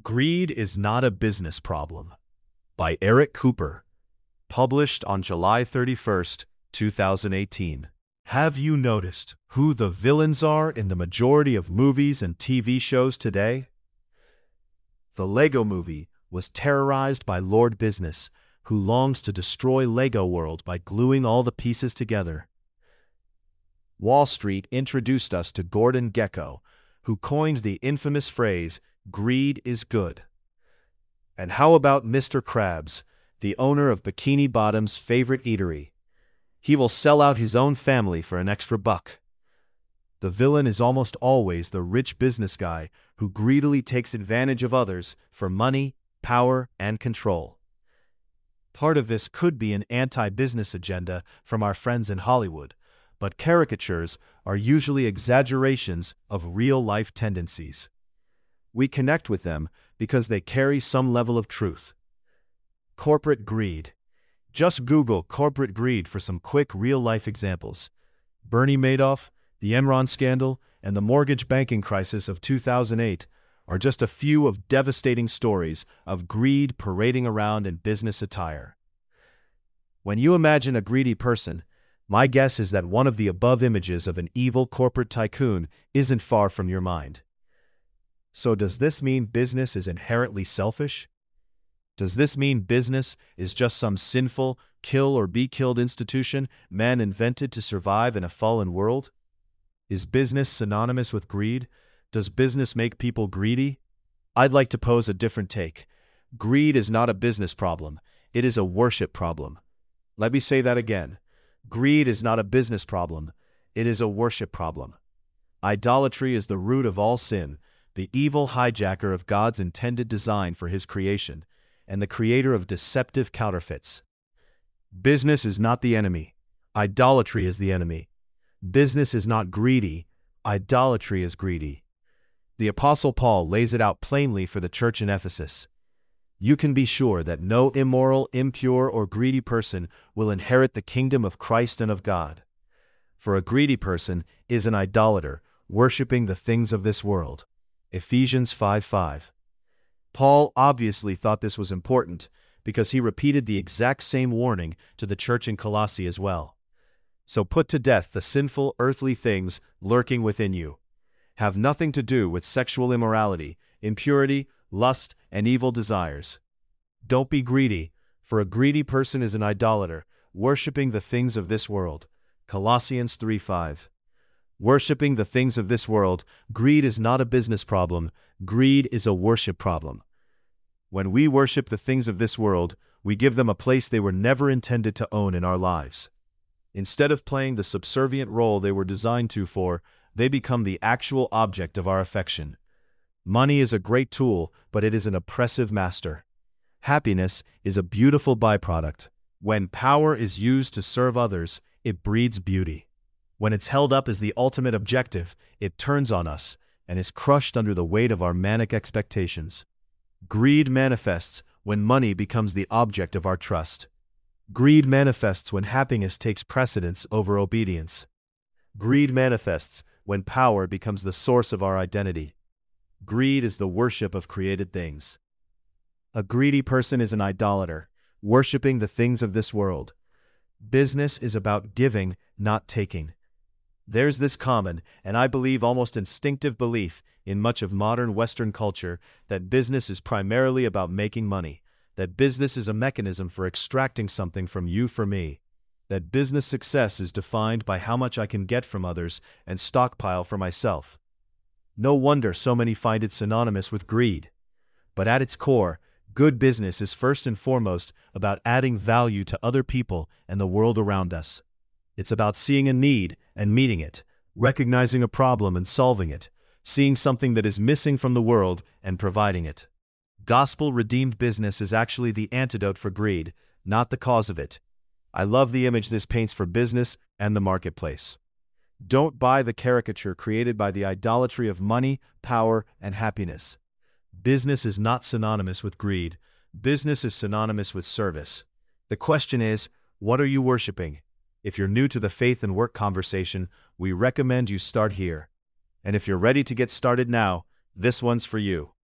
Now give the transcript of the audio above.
Greed is Not a Business Problem by Eric Cooper, published on July 31st, 2018. Have you noticed who the villains are in the majority of movies and TV shows today? The Lego Movie was terrorized by Lord Business, who longs to destroy Lego World by gluing all the pieces together. Wall Street introduced us to Gordon Gekko, who coined the infamous phrase, "Greed is good." And how about Mr. Krabs, the owner of Bikini Bottom's favorite eatery? He will sell out his own family for an extra buck. The villain is almost always the rich business guy who greedily takes advantage of others for money, power, and control. Part of this could be an anti-business agenda from our friends in Hollywood, but caricatures are usually exaggerations of real-life tendencies. We connect with them because they carry some level of truth. Corporate greed. Just Google corporate greed for some quick real-life examples. Bernie Madoff, the Enron scandal, and the mortgage banking crisis of 2008 are just a few of devastating stories of greed parading around in business attire. When you imagine a greedy person, my guess is that one of the above images of an evil corporate tycoon isn't far from your mind. So does this mean business is inherently selfish? Does this mean business is just some sinful, kill-or-be-killed institution man invented to survive in a fallen world? Is business synonymous with greed? Does business make people greedy? I'd like to pose a different take. Greed is not a business problem. It is a worship problem. Let me say that again. Greed is not a business problem. It is a worship problem. Idolatry is the root of all sin, the evil hijacker of God's intended design for His creation, and the creator of deceptive counterfeits. Business is not the enemy. Idolatry is the enemy. Business is not greedy. Idolatry is greedy. The Apostle Paul lays it out plainly for the church in Ephesus. You can be sure that no immoral, impure, or greedy person will inherit the kingdom of Christ and of God. For a greedy person is an idolater, worshiping the things of this world. Ephesians 5:5. Paul obviously thought this was important because he repeated the exact same warning to the church in Colossae as well. So put to death the sinful earthly things lurking within you. Have nothing to do with sexual immorality, impurity, lust, and evil desires. Don't be greedy, for a greedy person is an idolater, worshiping the things of this world. Colossians 3:5. Worshipping the things of this world, greed is not a business problem, greed is a worship problem. When we worship the things of this world, we give them a place they were never intended to own in our lives. Instead of playing the subservient role they were designed to for, they become the actual object of our affection. Money is a great tool, but it is an oppressive master. Happiness is a beautiful byproduct. When power is used to serve others, it breeds beauty. When it's held up as the ultimate objective, it turns on us and is crushed under the weight of our manic expectations. Greed manifests when money becomes the object of our trust. Greed manifests when happiness takes precedence over obedience. Greed manifests when power becomes the source of our identity. Greed is the worship of created things. A greedy person is an idolater, worshiping the things of this world. Business is about giving, not taking. There's this common, and I believe almost instinctive belief in much of modern Western culture that business is primarily about making money, that business is a mechanism for extracting something from you for me, that business success is defined by how much I can get from others and stockpile for myself. No wonder so many find it synonymous with greed. But at its core, good business is first and foremost about adding value to other people and the world around us. It's about seeing a need and meeting it, recognizing a problem and solving it, seeing something that is missing from the world and providing it. Gospel-redeemed business is actually the antidote for greed, not the cause of it. I love the image this paints for business and the marketplace. Don't buy the caricature created by the idolatry of money, power, and happiness. Business is not synonymous with greed. Business is synonymous with service. The question is, what are you worshiping? If you're new to the faith and work conversation, we recommend you start here. And if you're ready to get started now, this one's for you.